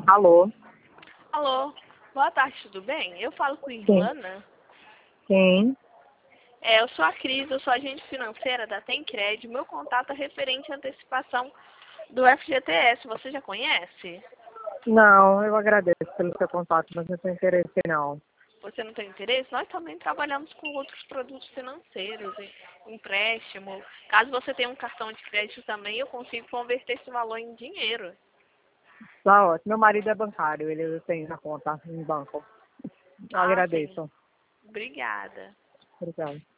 Alô? Alô, boa tarde, tudo bem? Eu falo com Sim. Islana. Sim. Eu sou a Cris, eu sou agente financeira da Tencred. Meu contato é referente à antecipação do FGTS. Você já conhece? Não, eu agradeço pelo seu contato, mas não tenho interesse não. Você não tem interesse? Nós também trabalhamos com outros produtos financeiros, empréstimo. Caso você tenha um cartão de crédito também, eu consigo converter esse valor em dinheiro. Tá ótimo. Meu marido é bancário, ele tem na conta em banco. Eu Ah, sim. agradeço. Obrigada. Obrigada.